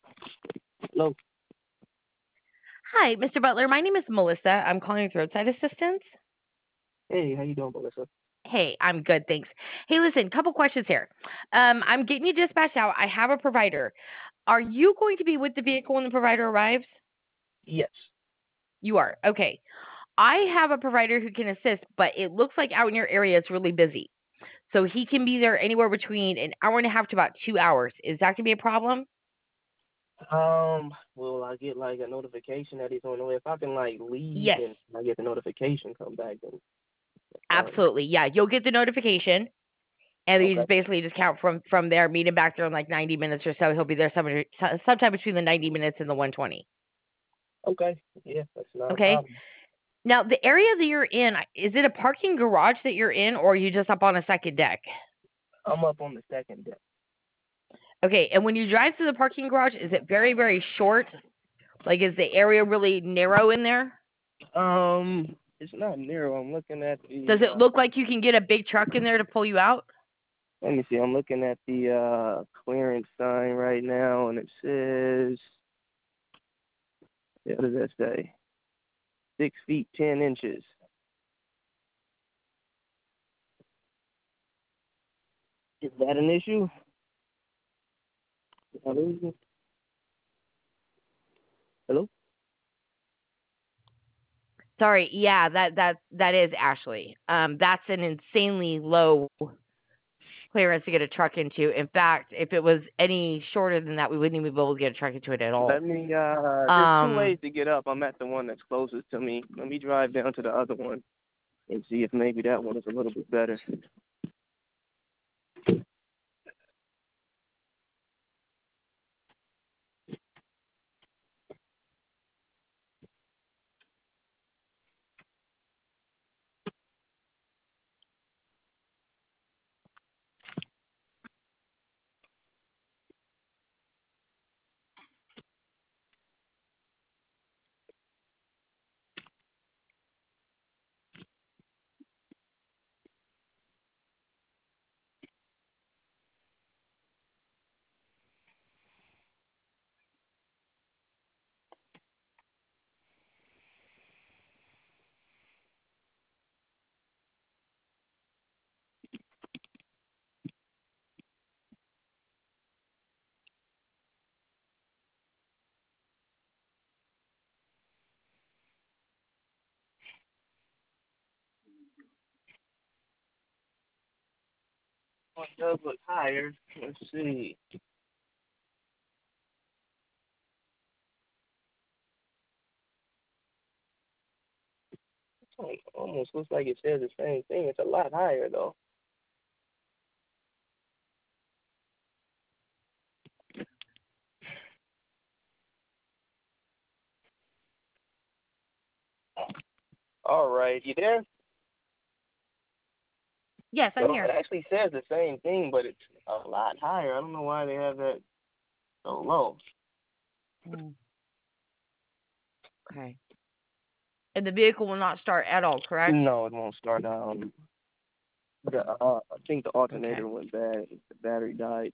Hello. Hi, Mr. Butler. My name is Melissa. I'm calling with roadside assistance. Hey, how you doing, Melissa? Hey, I'm good, thanks. Hey, listen, couple questions here. I'm getting you dispatched out. I have a provider. Are you going to be with the vehicle when the provider arrives? Yes. You are. Okay. I have a provider who can assist, but it looks like out in your area it's really busy. So he can be there anywhere between an hour and a half to about 2 hours. Is that going to be a problem? Will I get like a notification that he's on the way? If I can like leave Yes, and I get the notification, come back, then that's fine. absolutely. Yeah, you'll get the notification. And you Okay. just basically just count from there, meet him back there in like 90 minutes or so. He'll be there sometime between the 90 minutes and the 120. Okay. Yeah, that's not a Okay. problem. Now, the area that you're in, is it a parking garage that you're in, or are you just up on a second deck? I'm up on the second deck. Okay. And when you drive through the parking garage, is it very, very short? Like, is the area really narrow in there? It's not narrow. I'm looking at Does the. it look like you can get a big truck in there to pull you out? Let me see. I'm looking at the clearance sign right now, and it says, what does that say? 6 feet 10 inches. Is that an issue? Hello. Hello. Sorry, yeah, that is Ashley. That's an insanely low clearance to get a truck into. In fact, if it was any shorter than that, we wouldn't even be able to get a truck into it at all. Let me, there's two Um, ways to get up. I'm at the one that's closest to me. Let me drive down to the other one and see if maybe that one is a little bit better. One does look higher. Let's see. Almost looks like it says the same thing. It's a lot higher though. All right, you there? yes, I'm So it here. actually says the same thing, but it's a lot higher. I don't know why they have that so low. Mm, okay. And the vehicle will not start at all, correct? No, it won't start. I think the Okay. alternator went bad. The battery died.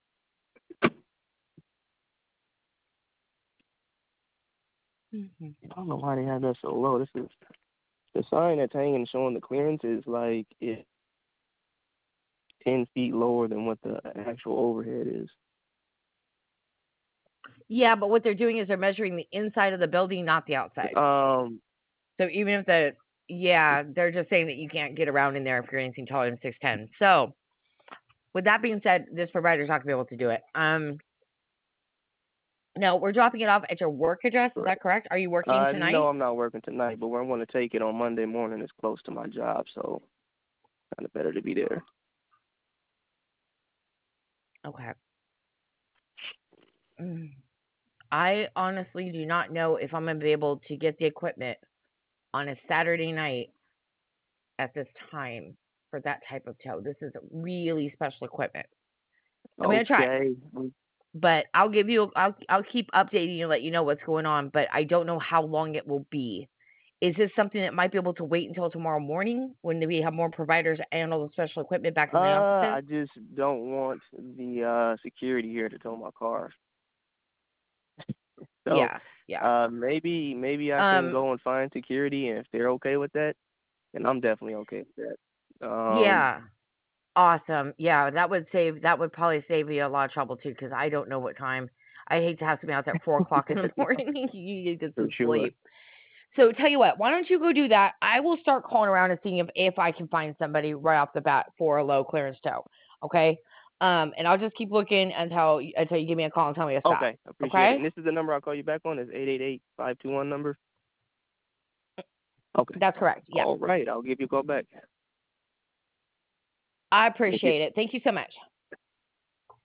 Hmm. I don't know why they have that so low. This is the sign that's hanging showing the clearance is like it's 10 feet lower than what the actual overhead is. Yeah, but what they're doing is they're measuring the inside of the building, not the outside. Um, So even if yeah, they're just saying that you can't get around in there if you're anything taller than 6'10". So with that being said, this provider's not gonna be able to do it. No, we're dropping it off at your work address. Is right. that correct? Are you working No, tonight? I'm not working tonight, but we're going to take it on Monday morning. It's close to my job, so kind of better to be there. Okay. Mm. I honestly do not know if I'm gonna be able to get the equipment on a Saturday night at this time for that type of tow. This is really special equipment. I'm gonna try, Okay. but I'll keep updating you, let you know what's going on. But I don't know how long it will be. Is this something that might be able to wait until tomorrow morning when we have more providers and all the special equipment back in the offices? I just don't want the security here to tow my car. So, Yeah. maybe I can go and find security, and if they're okay with that, then I'm definitely okay with that. Yeah. Awesome. Yeah, that would probably save you a lot of trouble too, because I don't know what time. I hate to have somebody out at 4 o'clock in the morning. You need to get For some sure. sleep. So tell you what, why don't you go do that? I will start calling around and seeing if I can find somebody right off the bat for a low clearance tow. Okay. And I'll just keep looking until you give me a call and tell me to stop. Okay, appreciate it. Okay? And this is the number I'll call you back on. Is 888-521 number? Okay. That's correct. Yeah. All right, I'll give you a call back. I Thank you. appreciate it. Thank you so much.